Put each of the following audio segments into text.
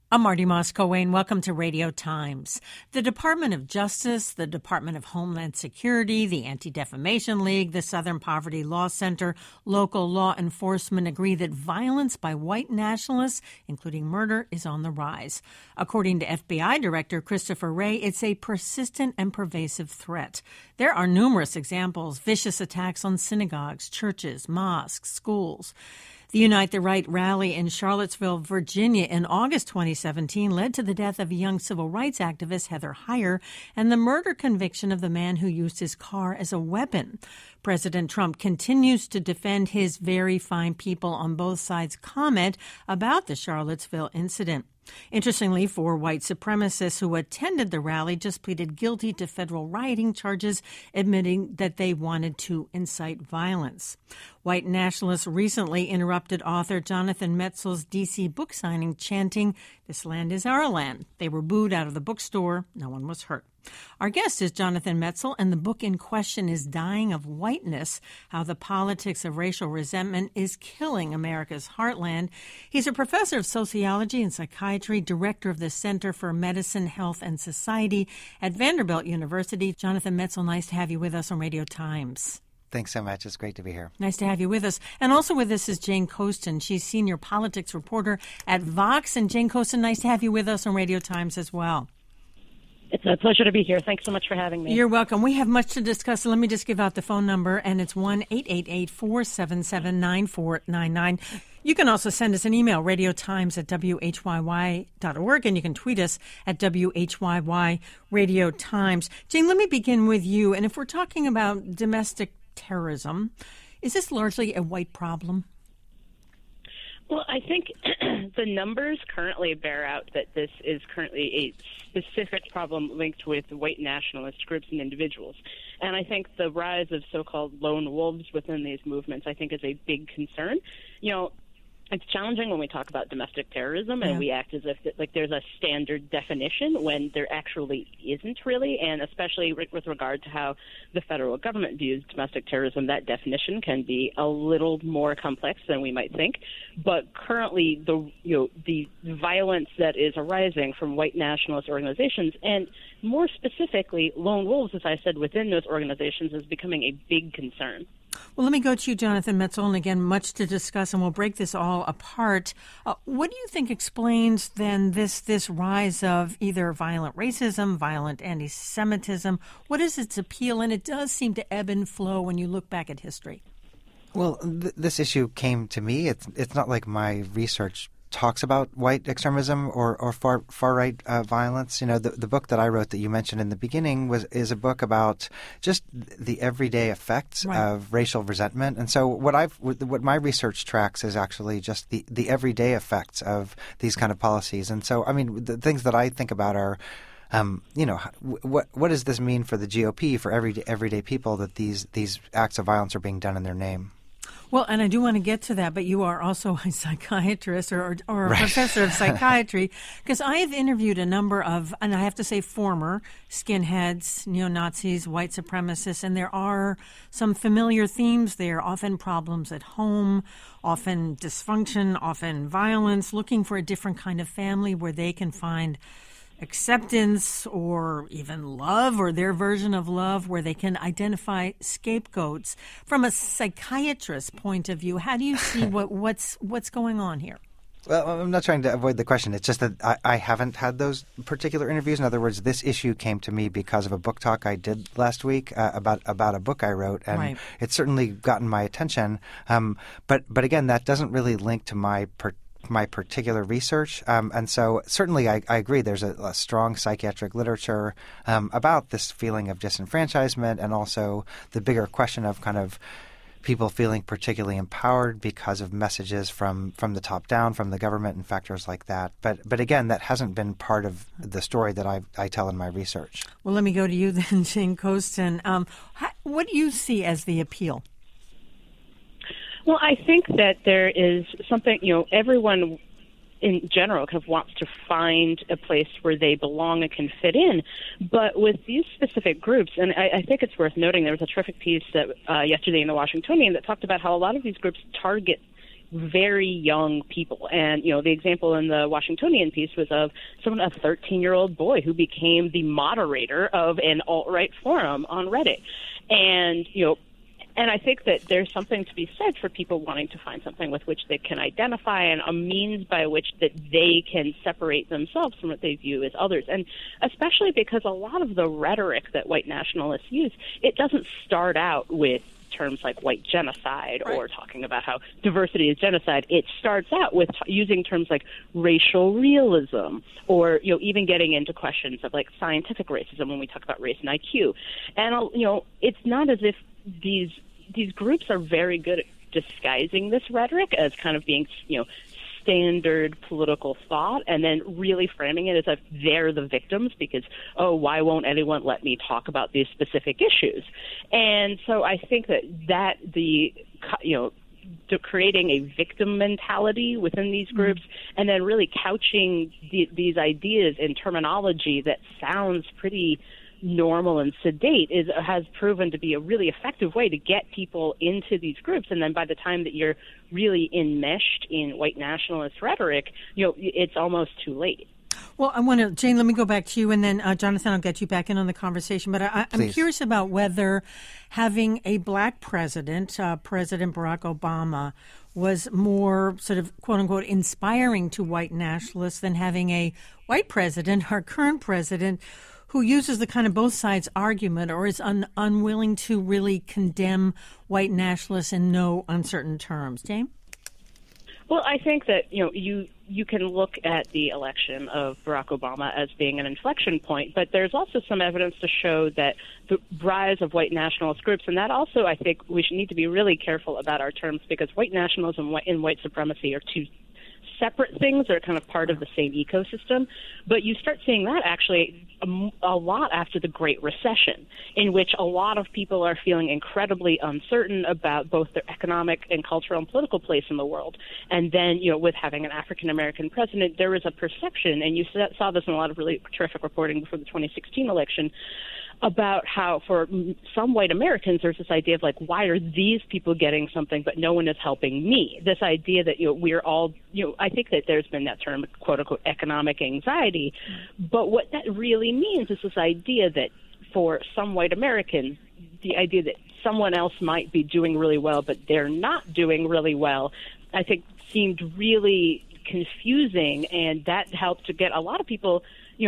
I'm Marty Moss-Coane. Welcome to Radio Times. The Department of Justice, the Department of Homeland Security, the Anti-Defamation League, the Southern Poverty Law Center, local law enforcement agree that violence by white nationalists, including murder, is on the rise. According to FBI Director Christopher Wray, it's a persistent and pervasive threat. There are numerous examples: vicious attacks on synagogues, churches, mosques, schools. The Unite the Right rally in Charlottesville, Virginia in August 2017 led to the death of young civil rights activist Heather Heyer and the murder conviction of the man who used his car as a weapon. President Trump continues to defend his very fine people on both sides' comment about the Charlottesville incident. Interestingly, 4 white supremacists who attended the rally just pleaded guilty to federal rioting charges, admitting that they wanted to incite violence. White nationalists recently interrupted author Jonathan Metzl's D.C. book signing, chanting, "This land is our land." They were booed out of the bookstore. No one was hurt. Our guest is Jonathan Metzl, and the book in question is Dying of Whiteness: How the Politics of Racial Resentment is Killing America's Heartland. He's a professor of sociology and psychiatry, director of the Center for Medicine, Health, and Society at Vanderbilt University. Jonathan Metzl, nice to have you with us on Radio Times. Thanks so much. It's great to be here. Nice to have you with us. And also with us is Jane Coaston. She's senior politics reporter at Vox. And Jane Coaston, nice to have you with us on Radio Times as well. It's a pleasure to be here. Thanks so much for having me. You're welcome. We have much to discuss. So let me just give out the phone number, and it's 1-888-477-9499. You can also send us an email, radiotimes@whyy.org, and you can tweet us at WHYY Radio Times. Jane, let me begin with you. And if we're talking about domestic terrorism, is this largely a white problem? Well, I think the numbers currently bear out that this is currently a specific problem linked with white nationalist groups and individuals. And I think the rise of so-called lone wolves within these movements, I think, is a big concern. You know, it's challenging when we talk about domestic terrorism and we act as if there's a standard definition when there actually isn't really, and especially with regard to how the federal government views domestic terrorism, that definition can be a little more complex than we might think. But currently, the violence that is arising from white nationalist organizations, and more specifically lone wolves, as I said, within those organizations, is becoming a big concern. Well, let me go to you, Jonathan Metzl, and again, much to discuss, and we'll break this all apart. What do you think explains, then, this rise of either violent racism, violent anti-Semitism? What is its appeal? And it does seem to ebb and flow when you look back at history. Well, this issue came to me. It's not like my research talks about white extremism or far-right violence. You know, the book that I wrote that you mentioned in the beginning is a book about just the everyday effects of racial resentment. And so what my research tracks is actually just the everyday effects of these kind of policies. And so, I mean, the things that I think about are, what does this mean for the GOP, for everyday people, that these acts of violence are being done in their name? Well, and I do want to get to that, but you are also a psychiatrist or a professor of psychiatry, because I have interviewed a number of, and I have to say former, skinheads, neo-Nazis, white supremacists, and there are some familiar themes there, often problems at home, often dysfunction, often violence, looking for a different kind of family where they can find acceptance or even love, or their version of love, where they can identify scapegoats. From a psychiatrist's point of view, how do you see what's going on here? Well, I'm not trying to avoid the question. It's just that I haven't had those particular interviews. In other words, this issue came to me because of a book talk I did last week about a book I wrote, and it's certainly gotten my attention. But again, that doesn't really link to my particular research. And so certainly I agree there's a strong psychiatric literature about this feeling of disenfranchisement, and also the bigger question of kind of people feeling particularly empowered because of messages from the top down, from the government, and factors like that. But again, that hasn't been part of the story that I tell in my research. Well, let me go to you then, Jane Coaston. What do you see as the appeal? Well, I think that there is something, everyone in general kind of wants to find a place where they belong and can fit in. But with these specific groups, and I think it's worth noting, there was a terrific piece that yesterday in the Washingtonian that talked about how a lot of these groups target very young people. And, the example in the Washingtonian piece was of a 13-year-old boy who became the moderator of an alt-right forum on Reddit. And I think that there's something to be said for people wanting to find something with which they can identify and a means by which that they can separate themselves from what they view as others. And especially because a lot of the rhetoric that white nationalists use, it doesn't start out with terms like white genocide or talking about how diversity is genocide. It starts out with using terms like racial realism or, even getting into questions of like scientific racism when we talk about race and IQ. And, it's not as if these groups are very good at disguising this rhetoric as kind of being, standard political thought and then really framing it as if they're the victims because, why won't anyone let me talk about these specific issues? And so I think that creating a victim mentality within these groups and then really couching these ideas in terminology that sounds pretty normal and sedate has proven to be a really effective way to get people into these groups. And then by the time that you're really enmeshed in white nationalist rhetoric, it's almost too late. Well, I want to, Jane, let me go back to you, and then Jonathan, I'll get you back in on the conversation. But I'm curious about whether having a black president, President Barack Obama, was more sort of, quote unquote, inspiring to white nationalists than having a white president, our current president, who uses the kind of both sides argument or is unwilling to really condemn white nationalists in no uncertain terms. Jane? Well, I think that, you can look at the election of Barack Obama as being an inflection point, but there's also some evidence to show that the rise of white nationalist groups, and that also I think we should need to be really careful about our terms because white nationalism and white supremacy are two separate things. They're kind of part of the same ecosystem. But you start seeing that actually a lot after the Great Recession, in which a lot of people are feeling incredibly uncertain about both their economic and cultural and political place in the world. And then, with having an African-American president, there is a perception, and you saw this in a lot of really terrific reporting before the 2016 election, about how for some white Americans there's this idea of like, why are these people getting something but no one is helping me? This idea that we're all, I think that there's been that term, quote unquote, economic anxiety, but what that really means is this idea that for some white Americans, the idea that someone else might be doing really well but they're not doing really well, I think seemed really confusing, and that helped to get a lot of people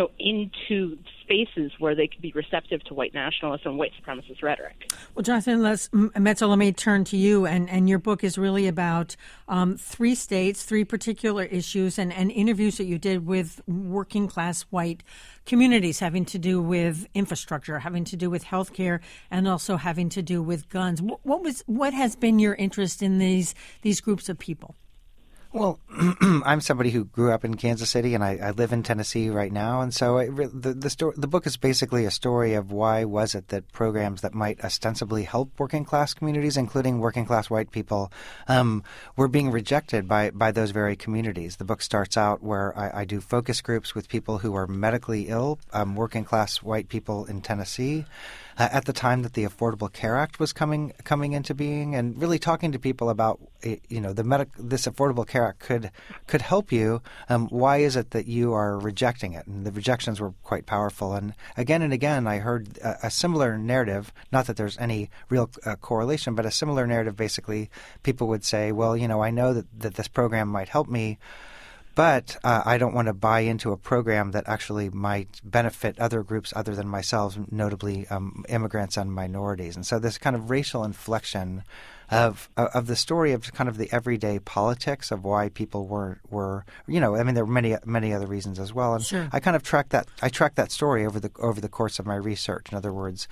into spaces where they could be receptive to white nationalist and white supremacist rhetoric. Well, Jonathan Metzl, let me turn to you. And your book is really about 3 states, 3 particular issues, and interviews that you did with working class white communities having to do with infrastructure, having to do with healthcare, and also having to do with guns. What has been your interest in these groups of people? Well, I'm somebody who grew up in Kansas City, and I live in Tennessee right now. And so the book is basically a story of why was it that programs that might ostensibly help working class communities, including working class white people, were being rejected by those very communities. The book starts out where I do focus groups with people who are medically ill, working class white people in Tennessee. At the time that the Affordable Care Act was coming into being, and really talking to people about, this Affordable Care Act could help you. Why is it that you are rejecting it? And the rejections were quite powerful. And again, I heard a similar narrative. Not that there's any real correlation, but a similar narrative. Basically, people would say, "Well, I know that this program might help me." But I don't want to buy into a program that actually might benefit other groups other than myself, notably immigrants and minorities. And so this kind of racial inflection of the story of kind of the everyday politics of why people were there were many other reasons as well. And sure. I kind of tracked that story over the course of my research. In other words,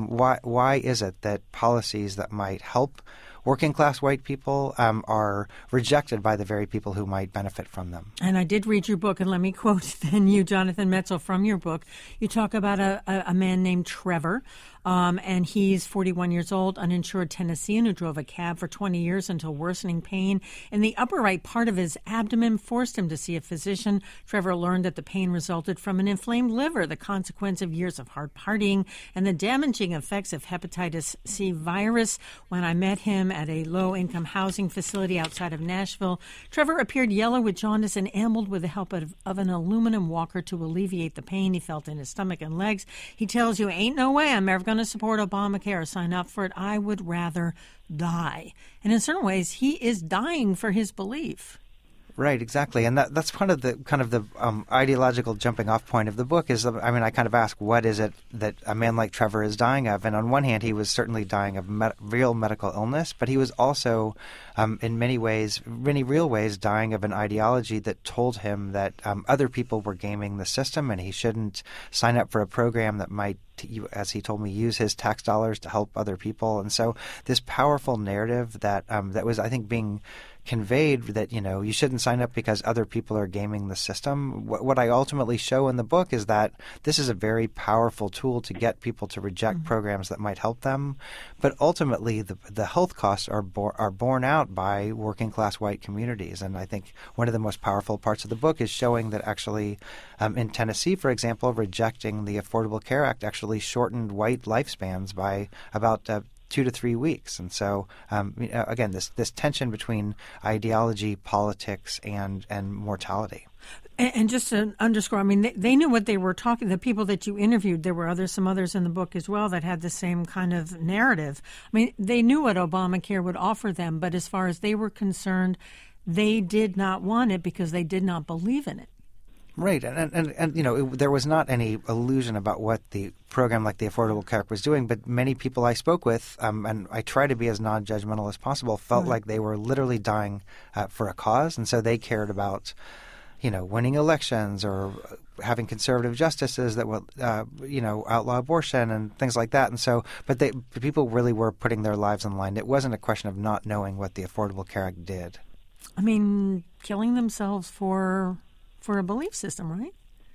why is it that policies that might help working class white people are rejected by the very people who might benefit from them? And I did read your book, and let me quote then you, Jonathan Metzl, from your book. You talk about a man named Trevor and he's 41 years old, uninsured Tennessean who drove a cab for 20 years until worsening pain in the upper right part of his abdomen forced him to see a physician. Trevor learned that the pain resulted from an inflamed liver, the consequence of years of hard partying and the damaging effects of hepatitis C virus. When I met him at a low-income housing facility outside of Nashville, Trevor appeared yellow with jaundice and ambled with the help of an aluminum walker to alleviate the pain he felt in his stomach and legs. He tells you, ain't no way I'm ever going to support Obamacare or sign up for it. I would rather die. And in certain ways, he is dying for his belief. Right, exactly. And that's one of the ideological jumping off point of the book is, I kind of ask, what is it that a man like Trevor is dying of? And on one hand, he was certainly dying of real medical illness, but he was also, in many real ways, dying of an ideology that told him that other people were gaming the system and he shouldn't sign up for a program that might, as he told me, use his tax dollars to help other people. And so this powerful narrative that was, I think, being conveyed that, you shouldn't sign up because other people are gaming the system. What I ultimately show in the book is that this is a very powerful tool to get people to reject programs that might help them. But ultimately, the health costs are borne out by working class white communities. And I think one of the most powerful parts of the book is showing that actually in Tennessee, for example, rejecting the Affordable Care Act actually shortened white lifespans by about 2 to 3 weeks. And so, again, this tension between ideology, politics, and mortality. And just to underscore, they knew what they were talking. The people that you interviewed, there were some others in the book as well that had the same kind of narrative. They knew what Obamacare would offer them, but as far as they were concerned, they did not want it because they did not believe in it. Right, and there was not any illusion about what the program like the Affordable Care Act was doing, but many people I spoke with, and I try to be as non-judgmental as possible, felt like they were literally dying for a cause, and so they cared about, winning elections or having conservative justices that would, outlaw abortion and things like that. And so, but people really were putting their lives on the line. It wasn't a question of not knowing what the Affordable Care Act did. Killing themselves for a belief system, right?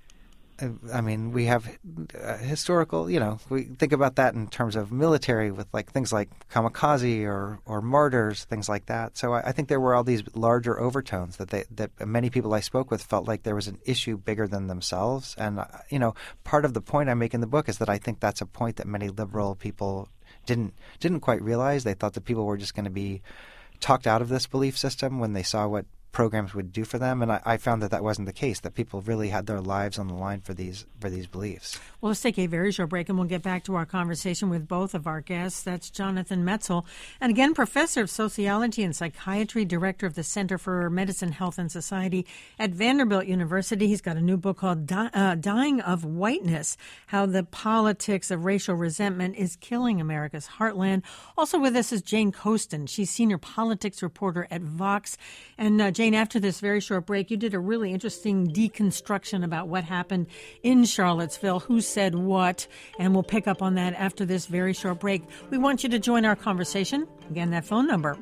We have historical, we think about that in terms of military with things like kamikaze or martyrs, things like that. So I think there were all these larger overtones that many people I spoke with felt like there was an issue bigger than themselves. And, part of the point I make in the book is that I think that's a point that many liberal people didn't quite realize. They thought that people were just going to be talked out of this belief system when they saw what programs would do for them, and I found that wasn't the case, that people really had their lives on the line for these beliefs. Well, let's take a very short break, and we'll get back to our conversation with both of our guests. That's Jonathan Metzl, and again, professor of sociology and psychiatry, director of the Center for Medicine, Health, and Society at Vanderbilt University. He's got a new book called Dying of Whiteness, How the Politics of Racial Resentment is Killing America's Heartland. Also with us is Jane Coaston. She's senior politics reporter at Vox. And Jane, after this very short break, you did a really interesting deconstruction about what happened in Charlottesville, who said what, and we'll pick up on that after this very short break. We want you to join our conversation. Again, that phone number,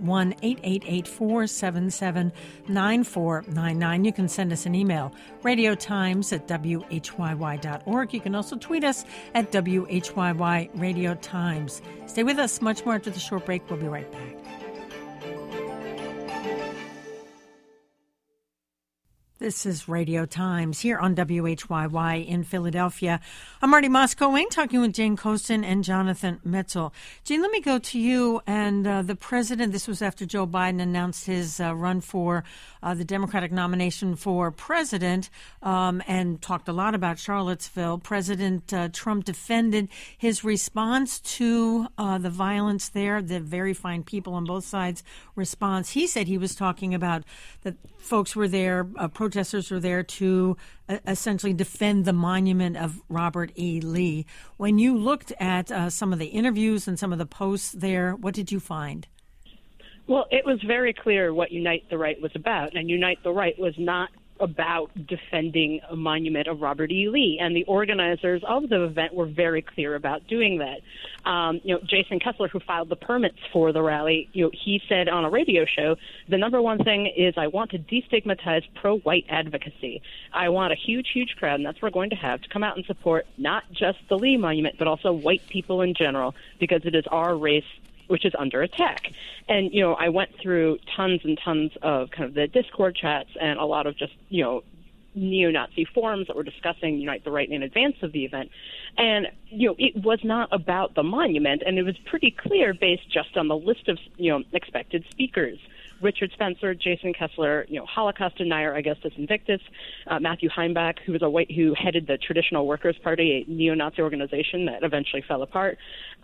1-888-477-9499. You can send us an email, radiotimes@whyy.org. You can also tweet us at WHYY Radio Times. Stay with us. Much more after the short break. We'll be right back. This is Radio Times here on WHYY in Philadelphia. I'm Marty Moscoe-Wayne talking with Jane Coaston and Jonathan Metzl. Jane, let me go to you. And the president, this was after Joe Biden announced his run for the Democratic nomination for president and talked a lot about Charlottesville. President Trump defended his response to the violence there, the very fine people on both sides response. He said he was talking about that folks were there, protesters were there to essentially defend the monument of Robert E. Lee. When you looked at some of the interviews and some of the posts there, what did you find? Well, it was very clear what Unite the Right was about, and Unite the Right was not about defending a monument of Robert E. Lee, and the organizers of the event were very clear about doing that. Jason Kessler, who filed the permits for the rally, he said on a radio show, the number one thing is I want to destigmatize pro-white advocacy. I want a huge, huge crowd, and that's what we're going to have, to come out and support not just the Lee Monument, but also white people in general, because it is our race which is under attack. And, I went through tons and tons of kind of the Discord chats and a lot of just, neo-Nazi forums that were discussing Unite the Right in advance of the event. And, it was not about the monument, and it was pretty clear based just on the list of, expected speakers. Richard Spencer, Jason Kessler, Holocaust denier Augustus Invictus, Matthew Heimbach, who headed the Traditional Workers' Party, a neo-Nazi organization that eventually fell apart.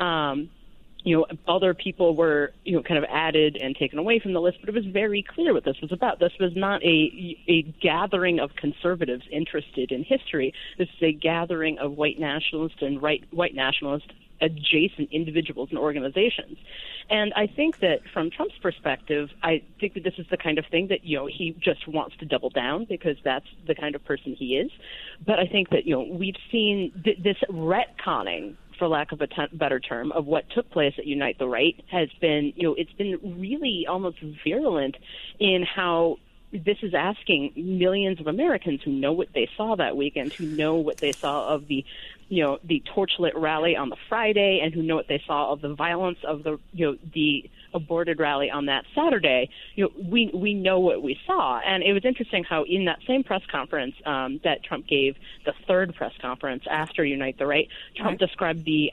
Other people were, kind of added and taken away from the list, but it was very clear what this was about. This was not a gathering of conservatives interested in history. This is a gathering of white nationalists and white nationalist adjacent individuals and organizations. And I think that from Trump's perspective, I think that this is the kind of thing that, he just wants to double down because that's the kind of person he is. But I think that, we've seen this retconning, for lack of a better term, of what took place at Unite the Right has been, it's been really almost virulent in how this is asking millions of Americans who know what they saw that weekend, who know what they saw of the torchlit rally on the Friday, and who know what they saw of the violence of the aborted rally on that Saturday. We know what we saw. And it was interesting how in that same press conference that Trump gave, the third press conference after Unite the Right, Trump described the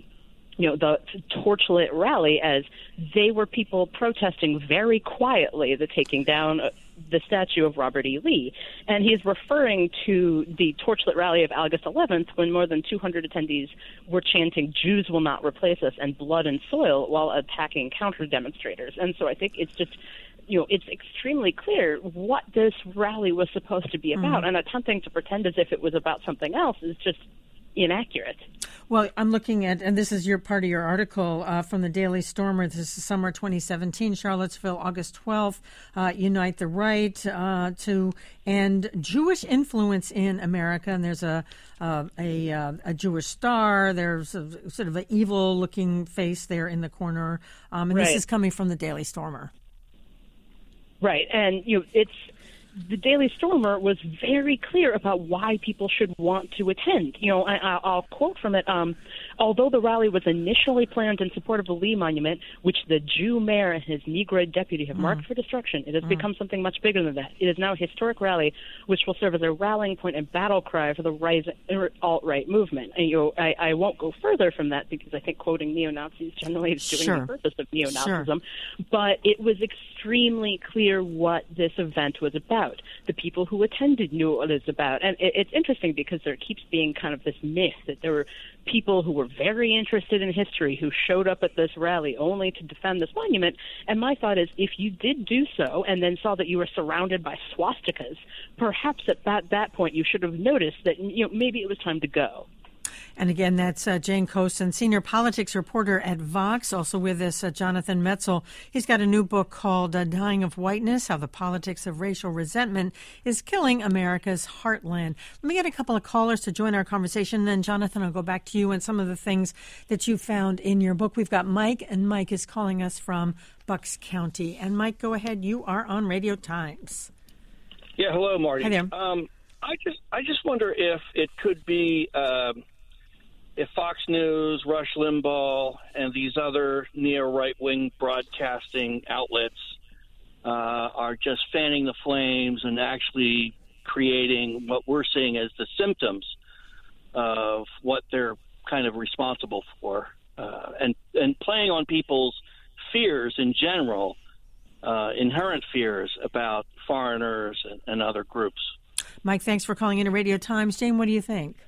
torchlit rally as they were people protesting very quietly the taking down the statue of Robert E. Lee. And he's referring to the torchlit rally of August 11th when more than 200 attendees were chanting, "Jews will not replace us," and "blood and soil," while attacking counter-demonstrators. And so I think it's just, it's extremely clear what this rally was supposed to be about. And attempting to pretend as if it was about something else is just inaccurate. Well, I'm looking at, and this is part of your article from the Daily Stormer. This is summer 2017, Charlottesville, August 12th. Unite the Right to end Jewish influence in America. And there's a Jewish star. There's a sort of an evil-looking face there in the corner. And This is coming from the Daily Stormer. Right, and the Daily Stormer was very clear about why people should want to attend. I'll quote from it. Although the rally was initially planned in support of the Lee Monument, which the Jew mayor and his Negroid deputy have marked for destruction, it has become something much bigger than that. It is now a historic rally which will serve as a rallying point and battle cry for the rising alt-right movement. And I won't go further from that because I think quoting neo-Nazis generally is doing the purpose of neo-Nazism. But it was extremely clear what this event was about. The people who attended knew what it was about. And it's interesting because there keeps being kind of this myth that there were people who were very interested in history who showed up at this rally only to defend this monument. And my thought is, if you did do so and then saw that you were surrounded by swastikas, perhaps at that point you should have noticed that maybe it was time to go. And again, that's Jane Coaston, senior politics reporter at Vox. Also with us, Jonathan Metzl. He's got a new book called Dying of Whiteness, How the Politics of Racial Resentment is Killing America's Heartland. Let me get a couple of callers to join our conversation. And then, Jonathan, I'll go back to you and some of the things that you found in your book. We've got Mike, and Mike is calling us from Bucks County. And, Mike, go ahead. You are on Radio Times. Yeah, hello, Marty. Hi there. I just wonder if it could be if Fox News, Rush Limbaugh, and these other neo-right-wing broadcasting outlets are just fanning the flames and actually creating what we're seeing as the symptoms of what they're kind of responsible for, and playing on people's fears in general, inherent fears about foreigners and other groups. Mike, thanks for calling into Radio Times. Jane, what do you think?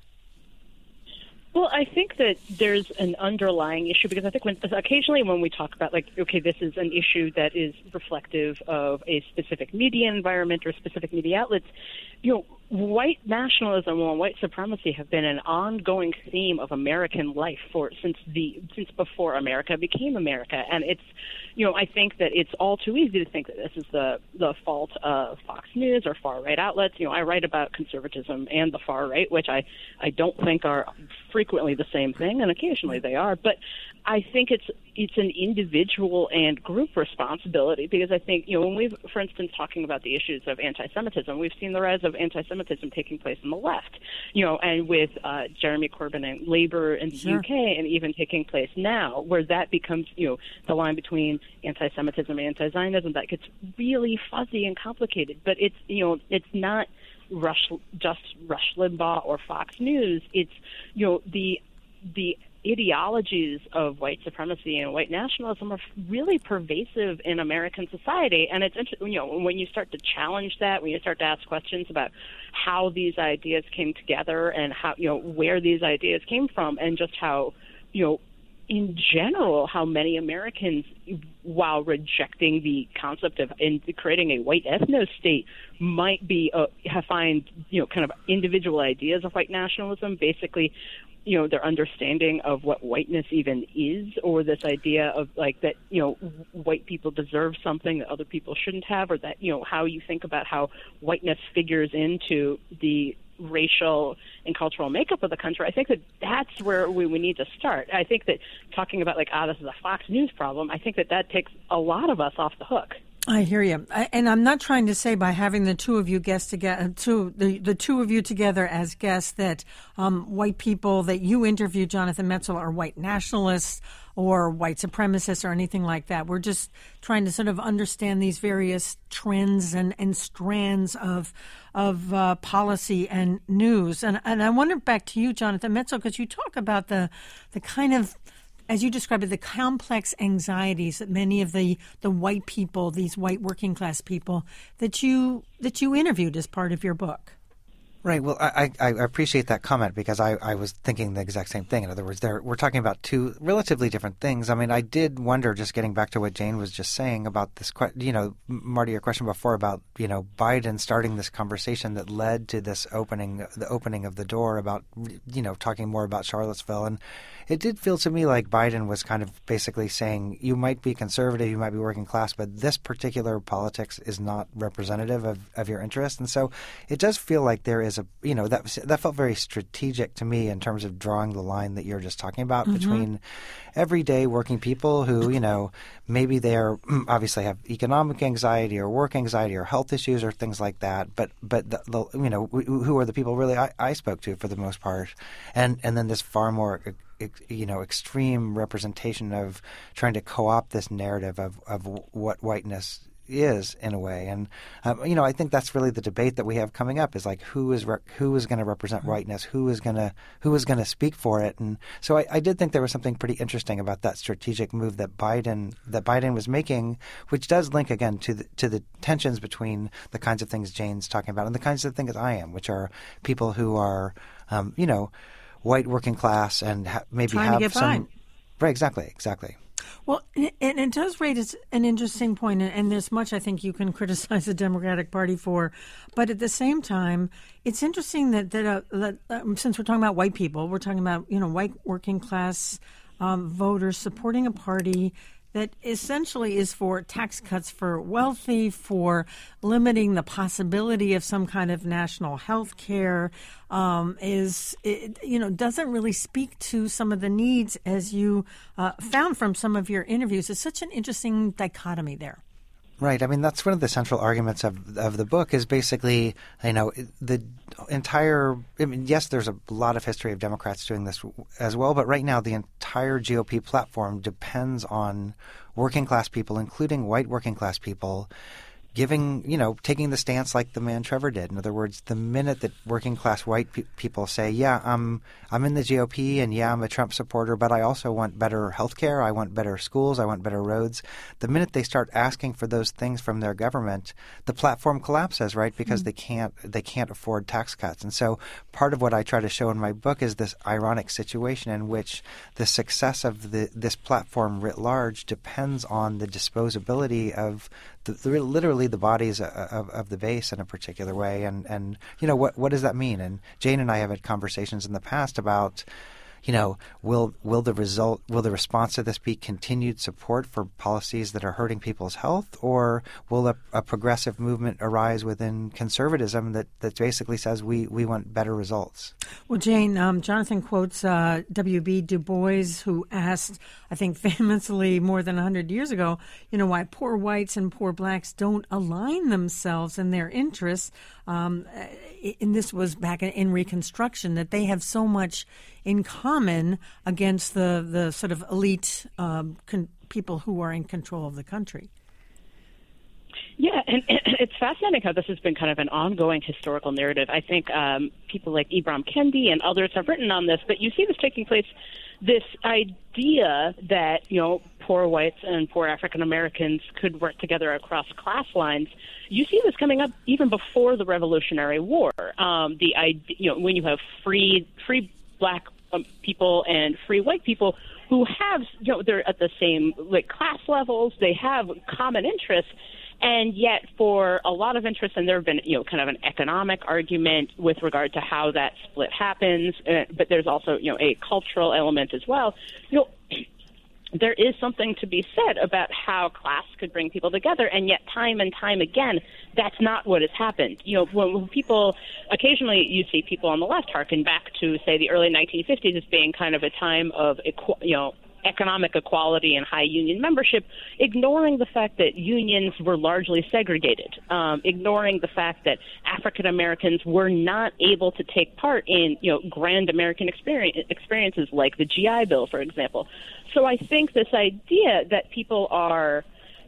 Well, I think that there's an underlying issue because I think occasionally when we talk about this is an issue that is reflective of a specific media environment or specific media outlets, white nationalism and white supremacy have been an ongoing theme of American life since before America became America, and it's, I think that it's all too easy to think that this is the fault of Fox News or far right outlets. I write about conservatism and the far right, which I don't think are frequently the same thing, and occasionally they are, but I think it's an individual and group responsibility, because I think, when we've, for instance, talking about the issues of anti-Semitism, we've seen the rise of anti-Semitism taking place on the left, and with Jeremy Corbyn and Labour in the UK, and even taking place now, where that becomes, the line between anti-Semitism and anti-Zionism, that gets really fuzzy and complicated. But it's, it's not Rush Limbaugh or Fox News. It's, the ideologies of white supremacy and white nationalism are really pervasive in American society, and it's when you start to challenge that, when you start to ask questions about how these ideas came together and how where these ideas came from, and just how in general how many Americans, while rejecting the concept of creating a white ethno-state, might be find kind of individual ideas of white nationalism, basically their understanding of what whiteness even is, or this idea of like that, white people deserve something that other people shouldn't have, or that, how you think about how whiteness figures into the racial and cultural makeup of the country. I think that that's where we need to start. I think that talking about this is a Fox News problem, I think that takes a lot of us off the hook. I hear you. And I'm not trying to say by having the two of you guests together, the two of you together as guests, that white people that you interviewed, Jonathan Metzl, are white nationalists or white supremacists or anything like that. We're just trying to sort of understand these various trends and strands of policy and news. And I wonder, back to you, Jonathan Metzl, because you talk about the kind of, as you described it, the complex anxieties that many of the white people, these white working class people, that you interviewed as part of your book. Right. Well, I appreciate that comment, because I was thinking the exact same thing. In other words, we're talking about two relatively different things. I mean, I did wonder, just getting back to what Jane was just saying about this, Marty, your question before about, Biden starting this conversation that led to this the opening of the door about, talking more about Charlottesville. And it did feel to me like Biden was kind of basically saying, you might be conservative, you might be working class, but this particular politics is not representative of your interest. And so it does feel like there is that felt very strategic to me in terms of drawing the line that you're just talking about between everyday working people who, maybe they're obviously have economic anxiety or work anxiety or health issues or things like that. But who are the people really I spoke to for the most part, and then this far more extreme representation of trying to co-opt this narrative of what whiteness is, in a way. And I think that's really the debate that we have coming up, is like who is going to represent whiteness, who is going to speak for it. And so I did think there was something pretty interesting about that strategic move that Biden was making, which does link again to the tensions between the kinds of things Jane's talking about and the kinds of things I am, which are people who are white working class and maybe trying have to get some by. Right, exactly. Well, and it does raise an interesting point, and there's much I think you can criticize the Democratic Party for, but at the same time, it's interesting that since we're talking about white people, we're talking about white working class voters supporting a party that essentially is for tax cuts for wealthy, for limiting the possibility of some kind of national health care, doesn't really speak to some of the needs, as you found from some of your interviews. It's such an interesting dichotomy there. Right. I mean, that's one of the central arguments of the book, is basically, the entire – yes, there's a lot of history of Democrats doing this as well, but right now the entire GOP platform depends on working class people, including white working class people, taking the stance like the man Trevor did. In other words, the minute that working class white people say, yeah, I'm in the GOP and yeah, I'm a Trump supporter, but I also want better health care, I want better schools, I want better roads. The minute they start asking for those things from their government, the platform collapses, right? Because they can't afford tax cuts. And so part of what I try to show in my book is this ironic situation in which the success of this platform writ large depends on the disposability of literally the bodies of the base in a particular way. And what does that mean? And Jane and I have had conversations in the past about, will the response to this be continued support for policies that are hurting people's health, or will a progressive movement arise within conservatism that basically says we want better results? Well, Jane, Jonathan quotes W.B. Du Bois, who asked, I think famously more than 100 years ago, why poor whites and poor blacks don't align themselves in their interests. And this was back in Reconstruction, that they have so much in common against the sort of elite people who are in control of the country. Yeah, and it's fascinating how this has been kind of an ongoing historical narrative. I think people like Ibram Kendi and others have written on this, but you see this taking place, this idea that, poor whites and poor African Americans could work together across class lines. You see this coming up even before the Revolutionary War. The idea, when you have free black people and free white people who have, they're at the same class levels, they have common interests. And yet for a lot of interests, and there have been, kind of an economic argument with regard to how that split happens, but there's also, a cultural element as well. There is something to be said about how class could bring people together, and yet time and time again, that's not what has happened. When people, occasionally you see people on the left harken back to, say, the early 1950s as being kind of a time of, economic equality and high union membership, ignoring the fact that unions were largely segregated, ignoring the fact that African Americans were not able to take part in, grand American experiences like the GI Bill, for example. So I think this idea that people are,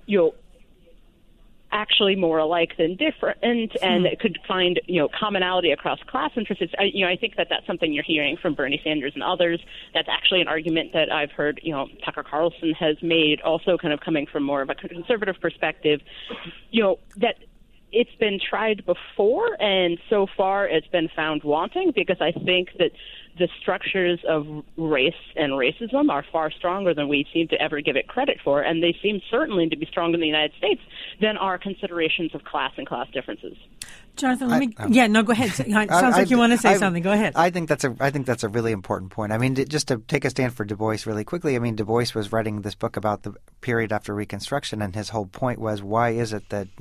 actually more alike than different, and could find, commonality across class interests. I think that's something you're hearing from Bernie Sanders and others. That's actually an argument that I've heard, Tucker Carlson has made, also kind of coming from more of a conservative perspective, that it's been tried before, and so far it's been found wanting, because I think that the structures of race and racism are far stronger than we seem to ever give it credit for, and they seem certainly to be stronger in the United States than our considerations of class and class differences. Jonathan, go ahead. It sounds like you want to say something. Go ahead. I think that's a really important point. I mean, just to take a stand for Du Bois really quickly. I mean, Du Bois was writing this book about the period after Reconstruction, and his whole point was, why is it that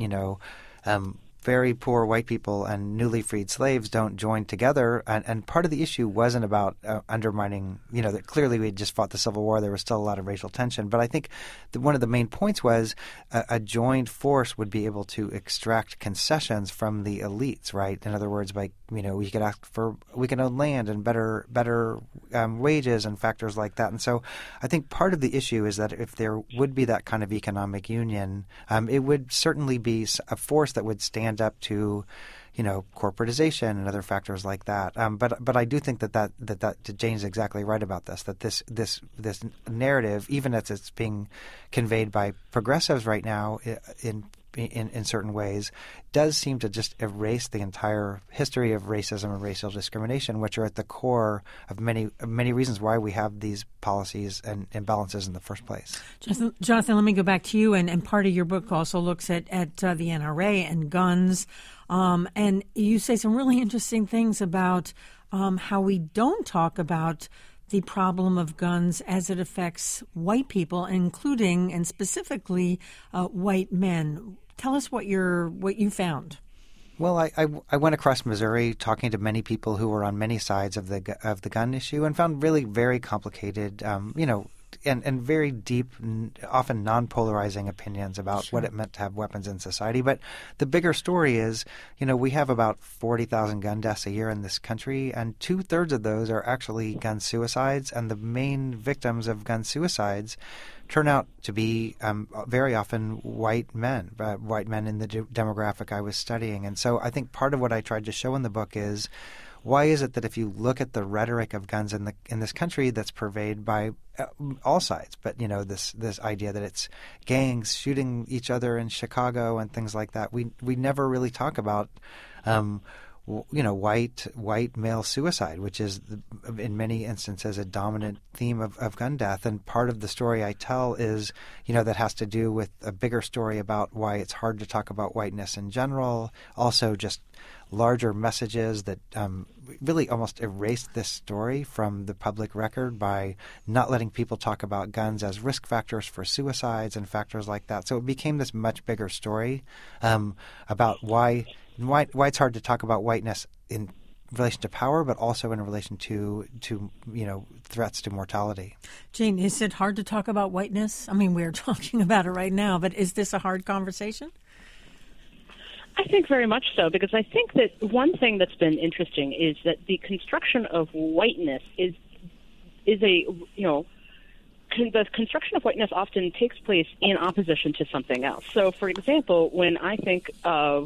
very poor white people and newly freed slaves don't join together? And part of the issue wasn't about undermining, that clearly we had just fought the Civil War. There was still a lot of racial tension. But I think that one of the main points was a joined force would be able to extract concessions from the elites, right? In other words, we could ask for, we can own land and better wages and factors like that. And so I think part of the issue is that if there would be that kind of economic union, it would certainly be a force that would stand up to, corporatization and other factors like that. But I do think that Jane's exactly right about this. That this narrative, even as it's being conveyed by progressives right now in certain ways, does seem to just erase the entire history of racism and racial discrimination, which are at the core of many reasons why we have these policies and imbalances in the first place. Jonathan, let me go back to you. And part of your book also looks at the NRA and guns. And you say some really interesting things about how we don't talk about the problem of guns as it affects white people, including and specifically white men. Tell us what you found. Well, I went across Missouri talking to many people who were on many sides of the gun issue, and found really very complicated, and very deep, often non-polarizing opinions about what it meant to have weapons in society. But the bigger story is, we have about 40,000 gun deaths a year in this country, and 2/3 of those are actually gun suicides. And the main victims of gun suicides turn out to be very often white men in the demographic I was studying. And so I think part of what I tried to show in the book is, why is it that if you look at the rhetoric of guns in this country that's pervaded by all sides, but this idea that it's gangs shooting each other in Chicago and things like that, we never really talk about white male suicide, which is in many instances a dominant theme of gun death. And part of the story I tell is, that has to do with a bigger story about why it's hard to talk about whiteness in general. Also, just larger messages that really almost erased this story from the public record by not letting people talk about guns as risk factors for suicides and factors like that. So it became this much bigger story about why it's hard to talk about whiteness in relation to power, but also in relation to threats to mortality. Jane, is it hard to talk about whiteness? I mean, we're talking about it right now, but is this a hard conversation? I think very much so, because I think that one thing that's been interesting is that the construction of whiteness is the construction of whiteness often takes place in opposition to something else. So, for example, when I think of,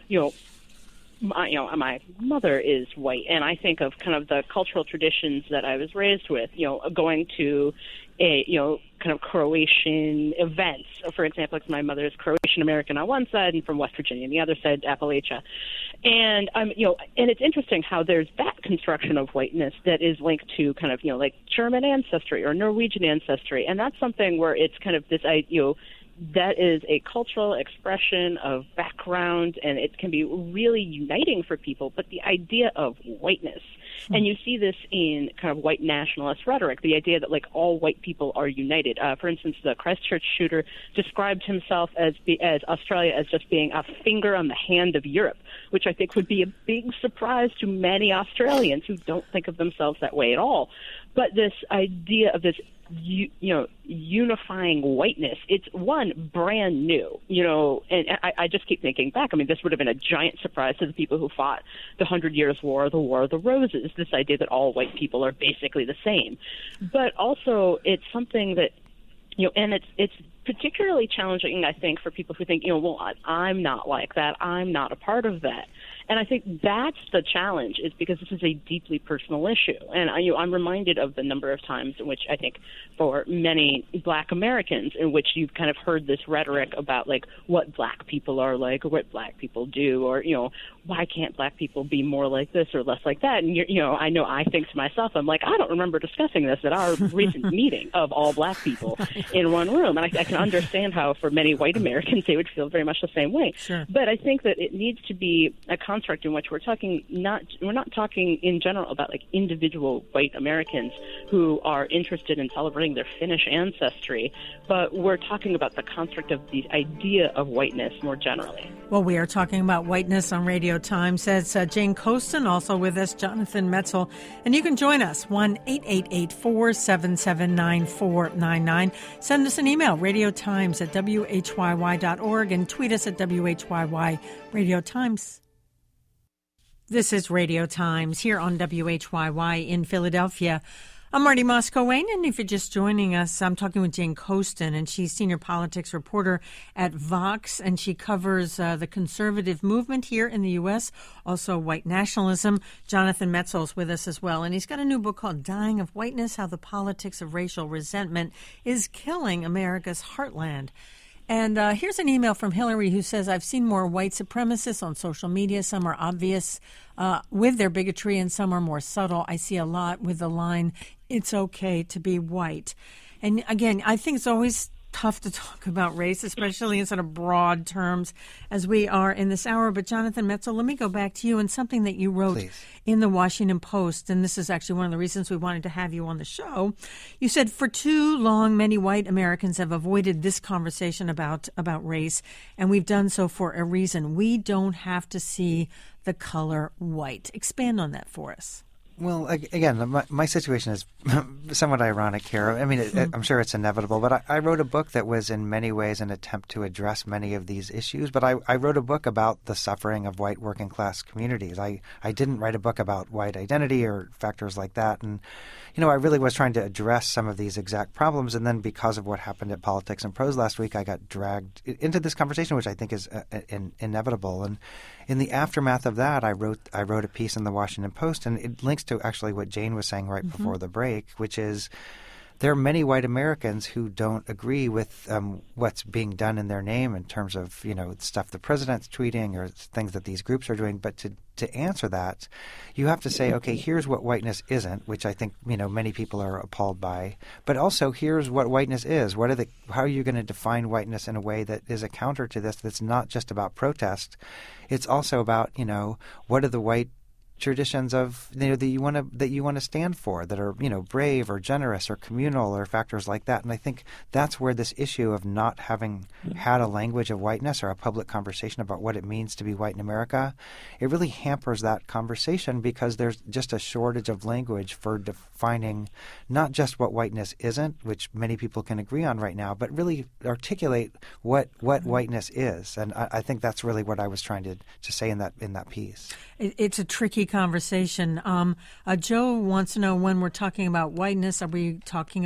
my mother is white, and I think of kind of the cultural traditions that I was raised with, going to kind of Croatian events. So, for example, my mother is Croatian American on one side and from West Virginia on the other side, Appalachia. And, and it's interesting how there's that construction of whiteness that is linked to kind of, like German ancestry or Norwegian ancestry. And that's something where it's kind of this, that is a cultural expression of background, and it can be really uniting for people. But the idea of whiteness, and you see this in kind of white nationalist rhetoric, the idea that like all white people are united. For instance, the Christchurch shooter described himself as Australia as just being a finger on the hand of Europe, which I think would be a big surprise to many Australians who don't think of themselves that way at all. But this idea of this unifying whiteness, it's brand new, and I just keep thinking back. I mean, this would have been a giant surprise to the people who fought the 100 Years' War, the War of the Roses, this idea that all white people are basically the same. But also it's something that, and it's particularly challenging, I think, for people who think, well, I'm not like that. I'm not a part of that. And I think that's the challenge, is because this is a deeply personal issue. And I'm reminded of the number of times in which I think for many Black Americans in which you've kind of heard this rhetoric about like what Black people are like or what Black people do, or, why can't Black people be more like this or less like that? And, I know I think to myself, I'm like, I don't remember discussing this at our recent meeting of all Black people in one room. And I can understand how for many white Americans they would feel very much the same way. Sure. But I think that it needs to be a construct in which we're not talking in general about like individual white Americans who are interested in celebrating their Finnish ancestry, but we're talking about the construct of the idea of whiteness more generally. Well, we are talking about whiteness on Radio Times. That's Jane Coaston, also with us, Jonathan Metzl. And you can join us, 1-888-477-9499. Send us an email, radiotimes@whyy.org, and tweet us at WHYY Radio Times. This is Radio Times here on WHYY in Philadelphia. I'm Marty Moscowane, and if you're just joining us, I'm talking with Jane Coaston, and she's senior politics reporter at Vox, and she covers the conservative movement here in the U.S., also white nationalism. Jonathan Metzl's with us as well, and he's got a new book called Dying of Whiteness, How the Politics of Racial Resentment is Killing America's Heartland. And here's an email from Hillary who says, I've seen more white supremacists on social media. Some are obvious with their bigotry and some are more subtle. I see a lot with the line, it's okay to be white. And again, I think it's always tough to talk about race, especially in sort of broad terms as we are in this hour. But Jonathan Metzl, let me go back to you and something that you wrote in the Washington Post, and this is actually one of the reasons we wanted to have you on the show. You said, for too long, many white Americans have avoided this conversation about race, and we've done so for a reason. We don't have to see the color white. Expand on that for us. Well, again, my situation is somewhat ironic here. I mean, I'm sure it's inevitable, but I wrote a book that was in many ways an attempt to address many of these issues. But I wrote a book about the suffering of white working class communities. I didn't write a book about white identity or factors like that. And, I really was trying to address some of these exact problems. And then because of what happened at Politics and Prose last week, I got dragged into this conversation, which I think is inevitable. And in the aftermath of that, I wrote a piece in the Washington Post, and it links to actually what Jane was saying right before the break, which is there are many white Americans who don't agree with what's being done in their name in terms of, stuff the president's tweeting or things that these groups are doing. But to answer that, you have to say, okay, here's what whiteness isn't, which I think, many people are appalled by. But also, here's what whiteness is. How are you going to define whiteness in a way that is a counter to this, that's not just about protest? It's also about, what are the white traditions of that you want to stand for, that are brave or generous or communal or factors like that. And I think that's where this issue of not having had a language of whiteness or a public conversation about what it means to be white in America, it really hampers that conversation, because there's just a shortage of language for defining not just what whiteness isn't, which many people can agree on right now, but really articulate what whiteness is. And I think that's really what I was trying to say in that piece. It's a tricky conversation. Joe wants to know, when we're talking about whiteness, are we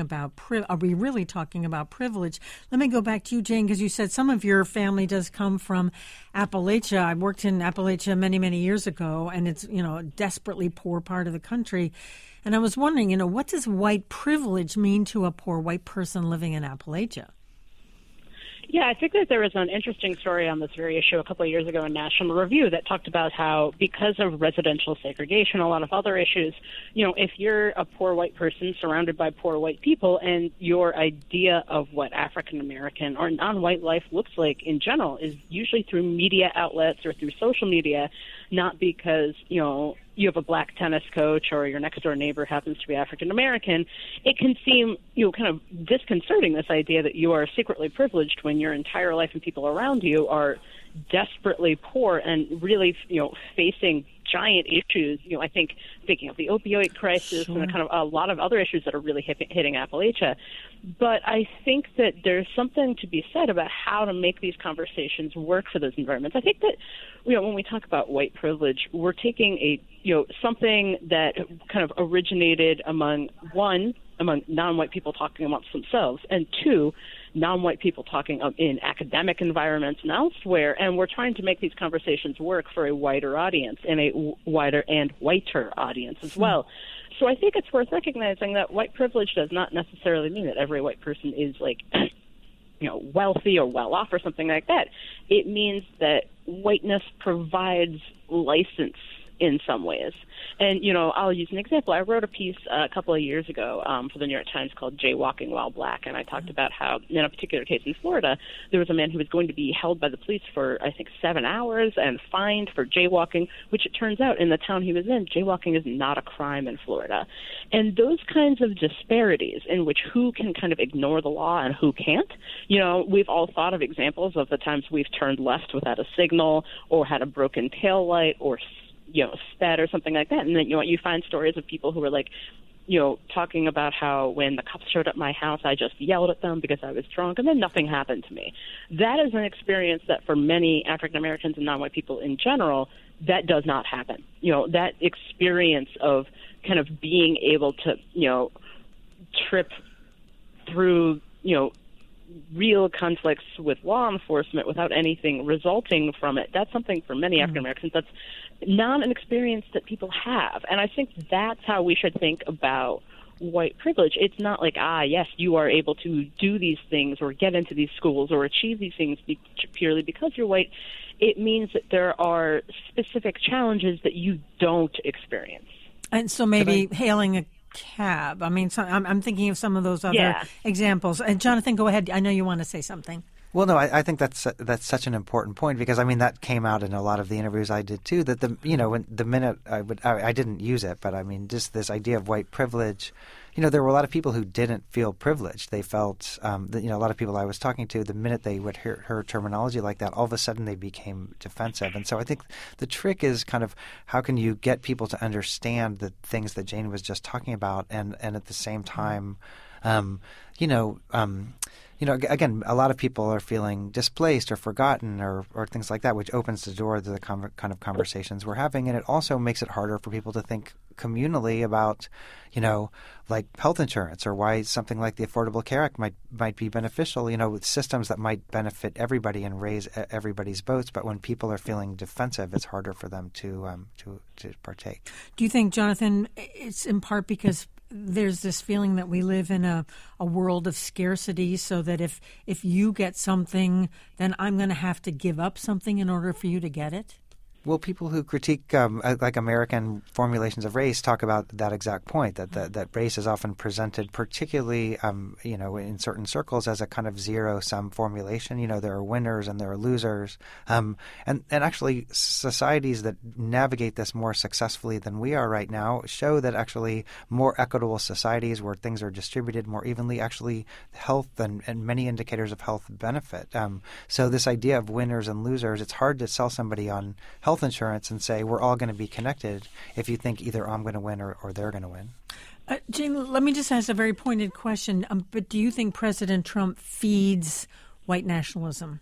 really talking about privilege? Let me go back to you, Jane, because you said some of your family does come from Appalachia. I worked in Appalachia many, many years ago, and it's, a desperately poor part of the country. And I was wondering, what does white privilege mean to a poor white person living in Appalachia? Yeah, I think that there was an interesting story on this very issue a couple of years ago in National Review that talked about how, because of residential segregation, a lot of other issues, if you're a poor white person surrounded by poor white people, and your idea of what African American or non-white life looks like in general is usually through media outlets or through social media, not because, you have a black tennis coach or your next door neighbor happens to be African American, it can seem, kind of disconcerting, this idea that you are secretly privileged when your entire life and people around you are desperately poor and really, facing giant issues. I think thinking of the opioid crisis and kind of a lot of other issues that are really hitting Appalachia. But I think that there's something to be said about how to make these conversations work for those environments. I think that, when we talk about white privilege, we're taking something that kind of originated among non-white people talking amongst themselves, and two, non-white people talking in academic environments and elsewhere, and we're trying to make these conversations work for a wider audience and a wider and whiter audience as well. So I think it's worth recognizing that white privilege does not necessarily mean that every white person is wealthy or well off or something like that. It means that whiteness provides license in some ways. And, I'll use an example. I wrote a piece a couple of years ago for the New York Times called Jaywalking While Black, and I talked about how, in a particular case in Florida, there was a man who was going to be held by the police for, I think, 7 hours and fined for jaywalking, which it turns out in the town he was in, jaywalking is not a crime in Florida. And those kinds of disparities in which who can kind of ignore the law and who can't, we've all thought of examples of the times we've turned left without a signal or had a broken tail light or sped or something like that. And then, you find stories of people who were talking about how when the cops showed up at my house, I just yelled at them because I was drunk and then nothing happened to me. That is an experience that for many African Americans and non-white people in general, that does not happen. That experience of kind of being able to, trip through, real conflicts with law enforcement without anything resulting from it, that's something for many African Americans that's not an experience that people have. And I think that's how we should think about white privilege. It's not like, yes, you are able to do these things or get into these schools or achieve these things purely because you're white. It means that there are specific challenges that you don't experience. And so maybe hailing a cab. I mean, I'm thinking of some of those other examples. And Jonathan, go ahead. I know you want to say something. Well, no, I think that's such an important point, because that came out in a lot of the interviews I did too. That when the minute I didn't use it, but just this idea of white privilege. There were a lot of people who didn't feel privileged. They felt that a lot of people I was talking to, the minute they would hear her terminology like that, all of a sudden they became defensive. And so I think the trick is kind of how can you get people to understand the things that Jane was just talking about, and at the same time, again, a lot of people are feeling displaced or forgotten or things like that, which opens the door to the kind of conversations we're having. And it also makes it harder for people to think communally about, like health insurance, or why something like the Affordable Care Act might be beneficial, with systems that might benefit everybody and raise everybody's boats. But when people are feeling defensive, it's harder for them to partake. Do you think, Jonathan, it's in part because there's this feeling that we live in a world of scarcity, so that if you get something, then I'm going to have to give up something in order for you to get it? Well, people who critique like American formulations of race talk about that exact point, that race is often presented, particularly in certain circles, as a kind of zero-sum formulation. There are winners and there are losers, and actually societies that navigate this more successfully than we are right now show that actually more equitable societies where things are distributed more evenly, actually health and many indicators of health benefit. So this idea of winners and losers, it's hard to sell somebody on health insurance and say we're all going to be connected if you think either I'm going to win or they're going to win. Jane, let me just ask a very pointed question. But do you think President Trump feeds white nationalism?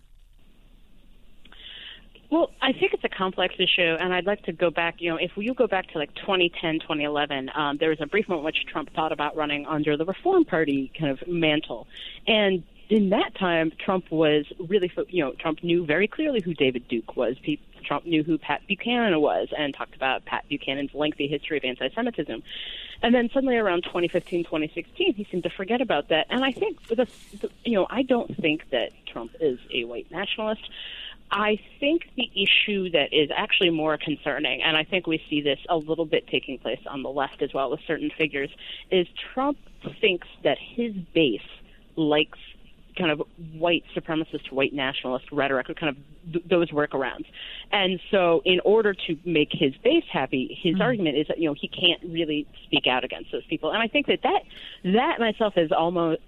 Well, I think it's a complex issue, and I'd like to go back. If you go back to like 2010, 2011, there was a brief moment in which Trump thought about running under the Reform Party kind of mantle. And in that time, Trump was really, Trump knew very clearly who David Duke was. Trump knew who Pat Buchanan was and talked about Pat Buchanan's lengthy history of anti-Semitism. And then suddenly around 2015, 2016, he seemed to forget about that. And I think, I don't think that Trump is a white nationalist. I think the issue that is actually more concerning, and I think we see this a little bit taking place on the left as well with certain figures, is Trump thinks that his base likes kind of white supremacist, white nationalist rhetoric, or kind of those workarounds. And so in order to make his base happy, his argument is that, he can't really speak out against those people. And I think that myself is almost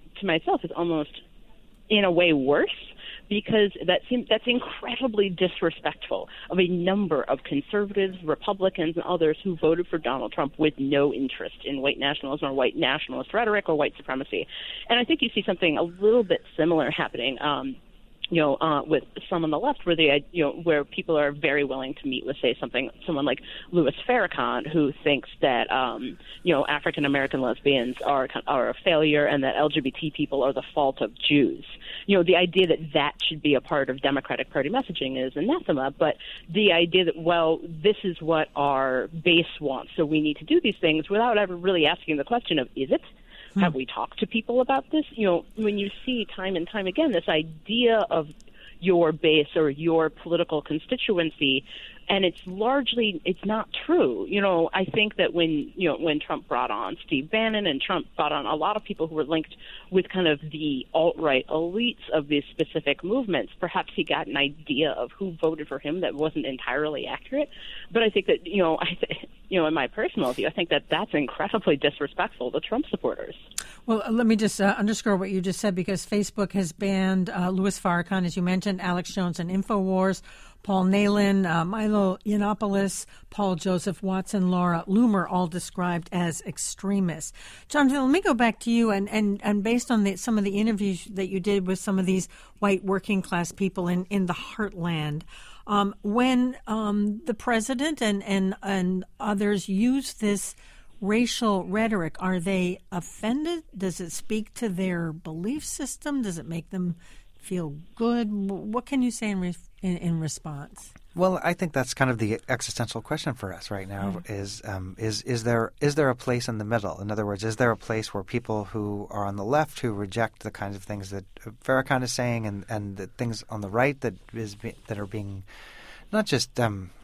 in a way worse, because that's incredibly disrespectful of a number of conservatives, Republicans, and others who voted for Donald Trump with no interest in white nationalism or white nationalist rhetoric or white supremacy. And I think you see something a little bit similar happening with some on the left, where people are very willing to meet with, say, someone like Louis Farrakhan, who thinks that African American lesbians are a failure and that LGBT people are the fault of Jews. The idea that should be a part of Democratic Party messaging is anathema. But the idea that, this is what our base wants, so we need to do these things without ever really asking the question of, is it? Have we talked to people about this? When you see time and time again this idea of your base or your political constituency, and it's not true. I think that when Trump brought on Steve Bannon and Trump brought on a lot of people who were linked with kind of the alt-right elites of these specific movements, perhaps he got an idea of who voted for him that wasn't entirely accurate. But I think that, in my personal view, I think that that's incredibly disrespectful to Trump supporters. Well, let me just underscore what you just said, because Facebook has banned Louis Farrakhan, as you mentioned, Alex Jones and InfoWars, Paul Nalin, Milo Yiannopoulos, Paul Joseph Watson, Laura Loomer, all described as extremists. Jonathan, let me go back to you, and based on some of the interviews that you did with some of these white working class people in the heartland, when the president and others use this racial rhetoric, are they offended? Does it speak to their belief system? Does it make them feel good? What can you say in response? Well, I think that's kind of the existential question for us right now. Is there a place in the middle? In other words, is there a place where people who are on the left who reject the kinds of things that Farrakhan is saying, and the things on the right that are being not just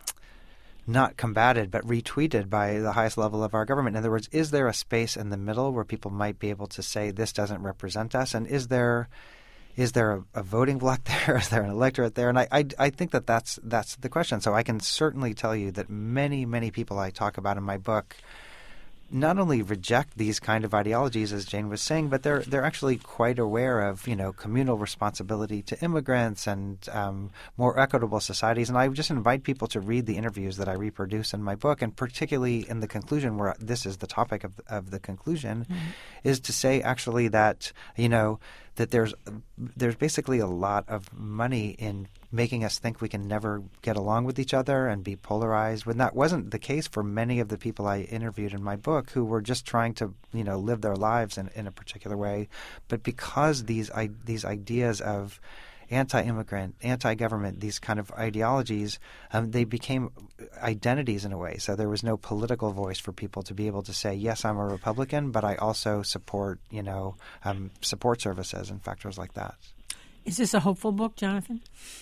not combated, but retweeted by the highest level of our government? In other words, is there a space in the middle where people might be able to say this doesn't represent us? And is there a voting bloc there? Is there an electorate there? And I think that's the question. So I can certainly tell you that many, many people I talk about in my book not only reject these kind of ideologies, as Jane was saying, but they're actually quite aware of communal responsibility to immigrants and more equitable societies. And I just invite people to read the interviews that I reproduce in my book, and particularly in the conclusion, where this is the topic of the conclusion, is to say actually that that there's basically a lot of money in making us think we can never get along with each other and be polarized, when that wasn't the case for many of the people I interviewed in my book, who were just trying to live their lives in a particular way. But because these ideas of anti-immigrant, anti-government, these kind of ideologies, they became identities in a way. So there was no political voice for people to be able to say, yes, I'm a Republican, but I also support, support services and factors like that. Is this a hopeful book, Jonathan?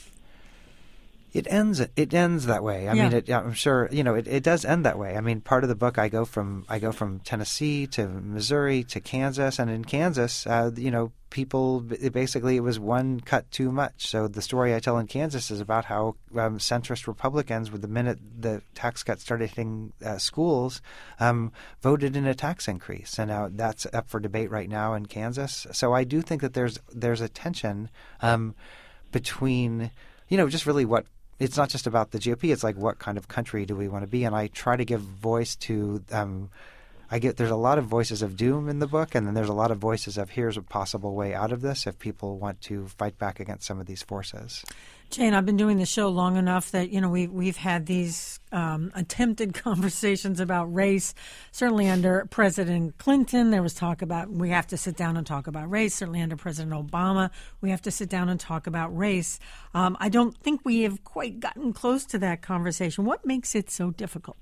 It ends that way. I mean, I'm sure it does end that way. I mean, part of the book I go from Tennessee to Missouri to Kansas, and in Kansas, people basically it was one cut too much. So the story I tell in Kansas is about how centrist Republicans, with the minute the tax cuts started hitting schools, voted in a tax increase, and now that's up for debate right now in Kansas. So I do think that there's a tension between just really what. It's not just about the GOP. It's like, what kind of country do we want to be? And I try to give voice to there's a lot of voices of doom in the book, and then there's a lot of voices of here's a possible way out of this if people want to fight back against some of these forces. Jane, I've been doing the show long enough that, we've had these attempted conversations about race. Certainly under President Clinton, there was talk about we have to sit down and talk about race. Certainly under President Obama, we have to sit down and talk about race. I don't think we have quite gotten close to that conversation. What makes it so difficult?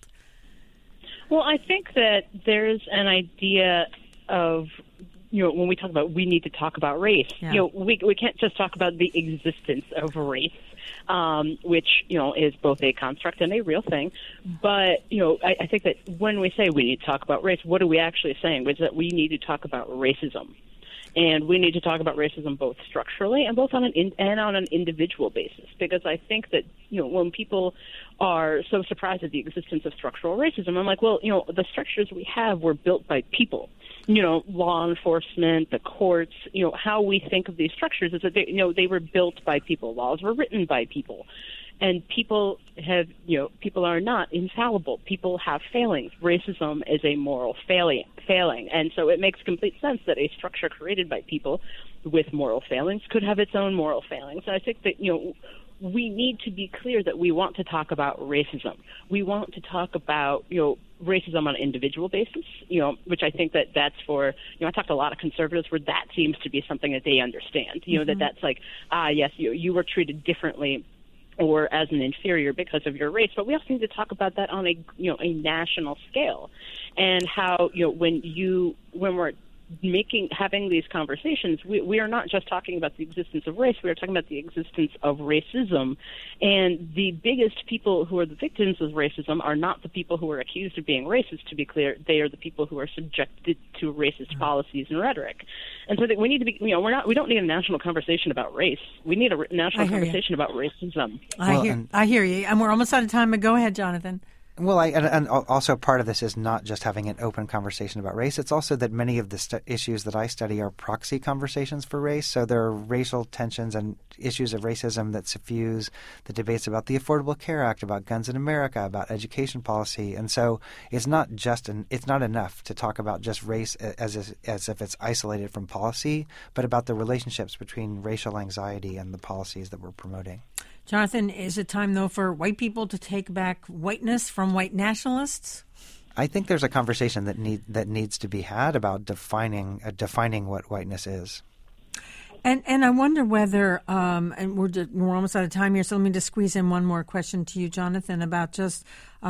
Well, I think that there's an idea of, when we talk about we need to talk about race, we can't just talk about the existence of race, which, is both a construct and a real thing. But, I think that when we say we need to talk about race, what are we actually saying? Is that we need to talk about racism. And we need to talk about racism both structurally and both on an individual basis, because I think that when people are so surprised at the existence of structural racism, I'm like, well, the structures we have were built by people. Law enforcement, the courts. How we think of these structures is that they were built by people. Laws were written by people. And people are not infallible. People have failings. Racism is a moral failing. And so it makes complete sense that a structure created by people with moral failings could have its own moral failings. And I think that, we need to be clear that we want to talk about racism. We want to talk about, racism on an individual basis, which I think that's for, I talked to a lot of conservatives where that seems to be something that they understand, that's like, yes, you were treated differently or as an inferior because of your race. But we also need to talk about that on a national scale, and how, when we're having these conversations, we are not just talking about the existence of race, we are talking about the existence of racism. And the biggest people who are the victims of racism are not the people who are accused of being racist, to be clear. They are the people who are subjected to racist policies and rhetoric. And so I think we need to be, we don't need a national conversation about race. We need a national conversation about racism. I hear you. And we're almost out of time, but go ahead, Jonathan. Well, and also part of this is not just having an open conversation about race. It's also that many of the issues that I study are proxy conversations for race. So there are racial tensions and issues of racism that suffuse the debates about the Affordable Care Act, about guns in America, about education policy. And so it's not enough to talk about just race as if it's isolated from policy, but about the relationships between racial anxiety and the policies that we're promoting. Jonathan, is it time, though, for white people to take back whiteness from white nationalists? I think there's a conversation that needs to be had about defining what whiteness is. And I wonder whether, and we're almost out of time here, so let me just squeeze in one more question to you, Jonathan, about just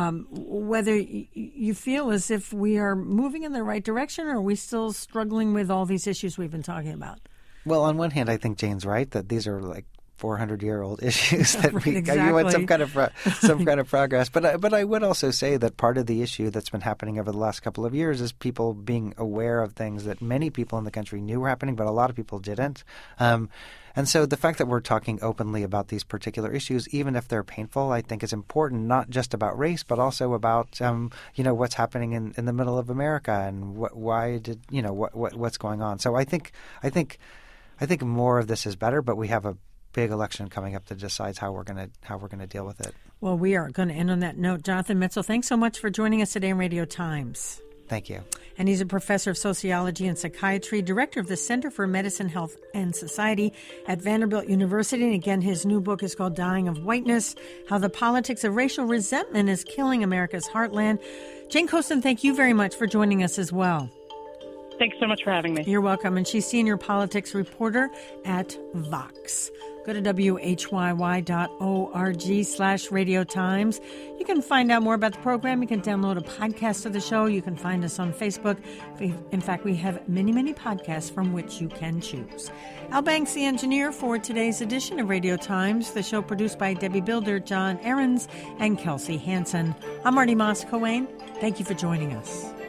whether you feel as if we are moving in the right direction, or are we still struggling with all these issues we've been talking about? Well, on one hand, I think Jane's right that these are like 400-year-old issues that exactly. You want some kind of progress. But I would also say that part of the issue that's been happening over the last couple of years is people being aware of things that many people in the country knew were happening, but a lot of people didn't. And so the fact that we're talking openly about these particular issues, even if they're painful, I think is important, not just about race, but also about what's happening in the middle of America and what's going on. So I think more of this is better, but we have a big election coming up that decides how we're going to deal with it. Well, we are going to end on that note. Jonathan Metzl, thanks so much for joining us today on Radio Times. Thank you. And he's a professor of sociology and psychiatry, director of the Center for Medicine, Health, and Society at Vanderbilt University. And again, his new book is called Dying of Whiteness, How the Politics of Racial Resentment is Killing America's Heartland. Jane Coaston, thank you very much for joining us as well. Thanks so much for having me. You're welcome. And she's senior politics reporter at Vox. Go to whyy.org/Radio Times. You can find out more about the program. You can download a podcast of the show. You can find us on Facebook. In fact, we have many, many podcasts from which you can choose. Al Banks, the engineer for today's edition of Radio Times. The show produced by Debbie Builder, John Ahrens, and Kelsey Hansen. I'm Marty Moss-Coane. Thank you for joining us.